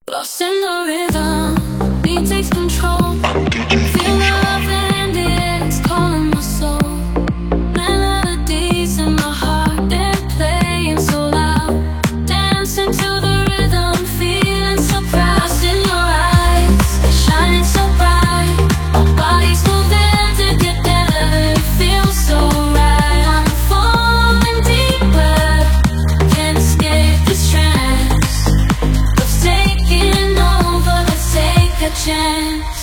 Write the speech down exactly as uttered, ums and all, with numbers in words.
Lost in the rhythm, beat takes control. Feel the love and it's calling my soul. Melodies in my heart, they're playing so loud. Dancing to the rhythm, feeling so proud. Lost in your eyes, shining so bright. Our bodies moving together, it feels so right. I'm falling deeper, can't escape this trance. Love's taking over, let's take a chance.